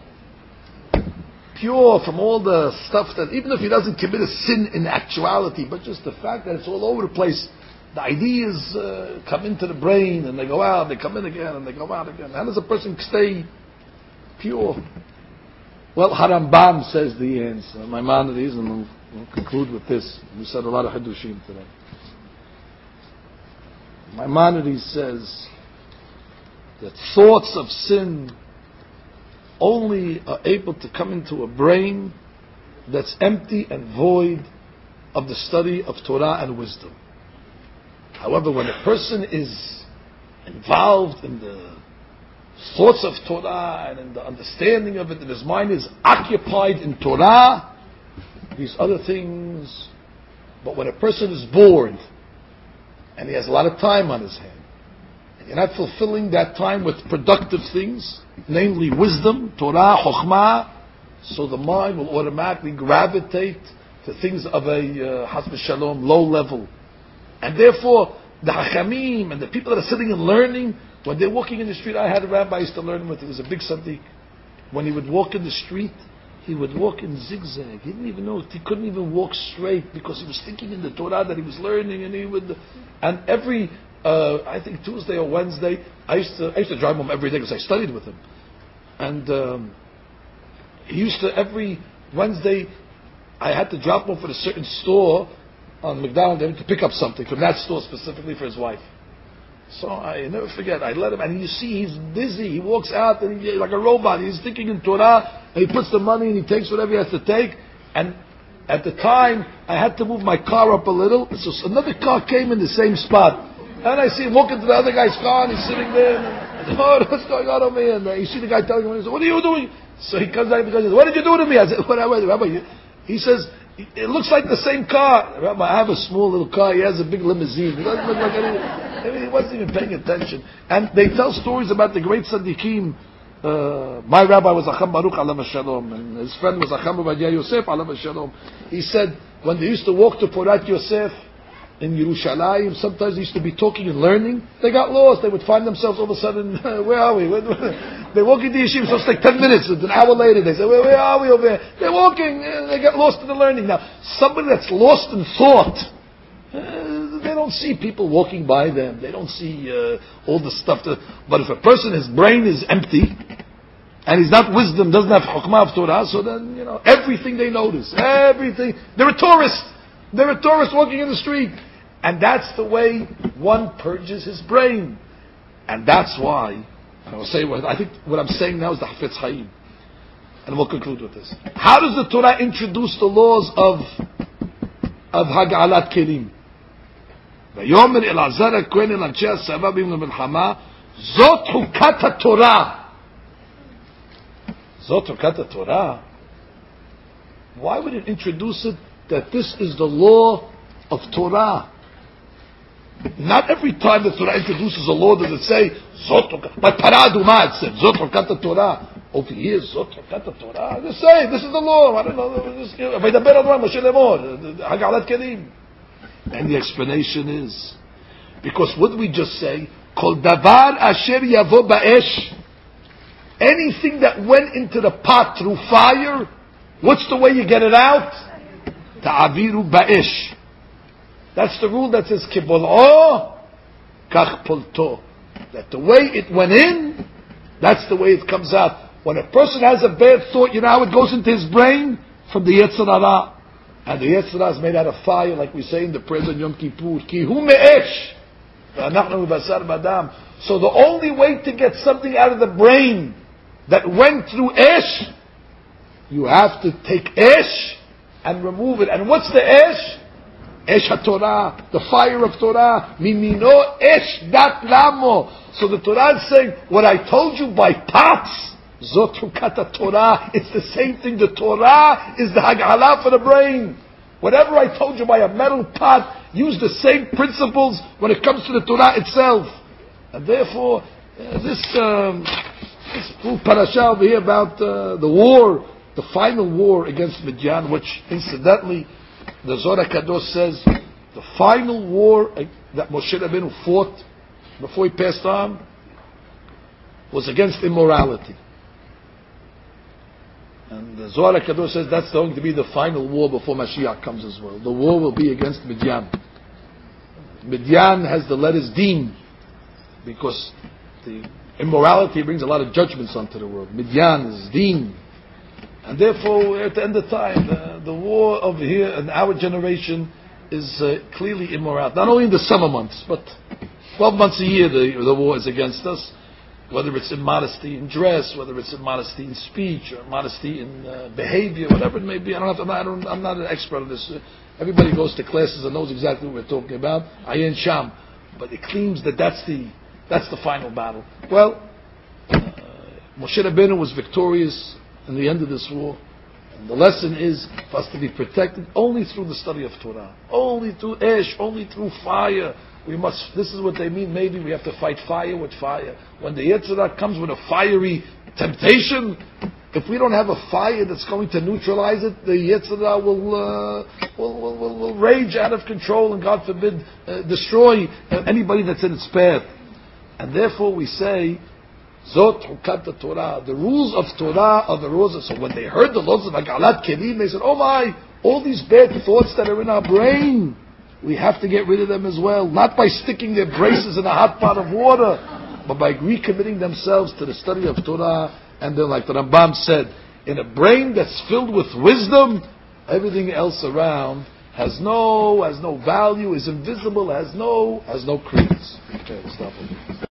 pure from all the stuff that, even if he doesn't commit a sin in actuality, but just the fact that it's all over the place, the ideas uh, come into the brain and they go out, they come in again and they go out again. How does a person stay pure? Well, Harambam says the answer. My Maimonides, and we'll, we'll conclude with this. We said a lot of Hidushim today. My Maimonides says that thoughts of sin only are able to come into a brain that's empty and void of the study of Torah and wisdom. However, when a person is involved in the thoughts of Torah and in the understanding of it, and his mind is occupied in Torah, these other things. But when a person is bored and he has a lot of time on his hand, and you're not fulfilling that time with productive things, namely wisdom, Torah, Chokhmah, so the mind will automatically gravitate to things of a uh, Hasb Shalom, low level. And therefore, the Hachamim and the people that are sitting and learning, when they're walking in the street, I had a rabbi I used to learn with, he was a big Sadiq. When he would walk in the street, he would walk in zigzag. He didn't even know, he couldn't even walk straight because he was thinking in the Torah that he was learning, and he would, and every, uh, I think Tuesday or Wednesday, I used to, I used to drive home every day because I studied with him. And um, he used to, every Wednesday, I had to drop him off at a certain store on McDonald to pick up something from that store specifically for his wife. So I never forget, I let him, and you see he's busy, he walks out and he's like a robot, he's thinking in Torah, and he puts the money and he takes whatever he has to take, and at the time, I had to move my car up a little, so another car came in the same spot, and I see him walking to the other guy's car, and he's sitting there, and oh, what's going on over here, and you see the guy telling him, he says, what are you doing? So he comes out and he says, what did you do to me? I said, what, Rabbi, he says, it looks like the same car. Rabbi, I have a small little car. He has a big limousine. It doesn't look like anything. I mean, he wasn't even paying attention. And they tell stories about the great tzaddikim. Uh, my rabbi was Acham Baruch alav shalom, and his friend was Acham Ovadia Yosef alav shalom. He said when they used to walk to Porat Yosef in Yerushalayim, sometimes they used to be talking and learning. They got lost. They would find themselves all of a sudden, where are we? They're walking to Yeshiva, so it's like ten minutes. An hour later, they say, where, where are we over there? They're walking, and they get lost in the learning. Now, somebody that's lost in thought, uh, they don't see people walking by them. They don't see uh, all the stuff. To, but if a person, his brain is empty, and he's not wisdom, doesn't have Chokhmah of Torah, so then, you know, everything they notice, everything. They're a tourist. They're a tourist walking in the street. And that's the way one purges his brain. And that's why, I will say what I think what I'm saying now is the Hafetz Chaim. And we'll conclude with this. How does the Torah introduce the laws of of Hag'alat Kelim? ויאמר אלעזר הכהן אל אנשי הסבא ביום המלחמה, זאת חוקת התורה. זאת חוקת התורה? Why would it introduce it that this is the law of Torah? Not every time the Torah introduces a law does it say, זאת חוקת, but Parah Adumah it said, זאת חוקת התורה. Over here, זאת חוקת התורה. Just say, this is the law. I don't know. וידבר אדוני משה לאמור, הגעלת כלים. And the explanation is, because what did we just say? Kol davar asher yavo ba'esh. Anything that went into the pot through fire, what's the way you get it out? Ta'aviru ba'esh. That's the rule that says kibol'o kach polto. That the way it went in, that's the way it comes out. When a person has a bad thought, you know how it goes into his brain? From the Yetzer Hara. And the Yetzer Hara is made out of fire, like we say in the prayer on Yom Kippur. Ki hu me'esh. V'anachnu basar badam. So the only way to get something out of the brain that went through esh, you have to take esh and remove it. And what's the esh? Esh HaTorah, the fire of Torah. Mimino esh dat lamo. So the Torah is saying, what I told you by pots, Zot Chukat Torah, it's the same thing. The Torah is the Hag'alah for the brain. Whatever I told you by a metal pot, use the same principles when it comes to the Torah itself. And therefore, uh, this um, this full parasha over here about uh, the war, the final war against Midian, which incidentally, the Zohar HaKadosh says, the final war that Moshe Rabbeinu fought before he passed on was against immorality. And the Zohar HaKadosh says that's going to be the final war before Mashiach comes as well. The war will be against Midian. Midian has the letters Din, because the immorality brings a lot of judgments onto the world. Midian is Din. And therefore, at the end of time, the, the war over here in our generation is uh, clearly immorality. Not only in the summer months, but twelve months a year the, the war is against us. Whether it's immodesty in dress, whether it's immodesty in speech, or modesty in uh, behavior, whatever it may be. I don't have to, I don't, I'm not an expert on this. Uh, everybody goes to classes and knows exactly what we're talking about. Ayin Sham. But it claims that that's the, that's the final battle. Well, uh, Moshe Rabbeinu was victorious in the end of this war. And the lesson is for us to be protected only through the study of Torah. Only through Esh, only through fire. We must, this is what they mean, maybe we have to fight fire with fire. When the Yetzer Hara comes with a fiery temptation, if we don't have a fire that's going to neutralize it, the Yetzer Hara will, uh, will, will, will, will rage out of control and, God forbid, uh, destroy uh, anybody that's in its path. And therefore we say, Zot Chukat Torah, the rules of Torah are the rules of, so when they heard the laws of Hag'alat Kelim, they said, oh my, all these bad thoughts that are in our brain, we have to get rid of them as well. Not by sticking their braces in a hot pot of water, but by recommitting themselves to the study of Torah. And then, like the Rambam said, in a brain that's filled with wisdom, everything else around has no has no value, is invisible, has no has no credence. Okay, stop it.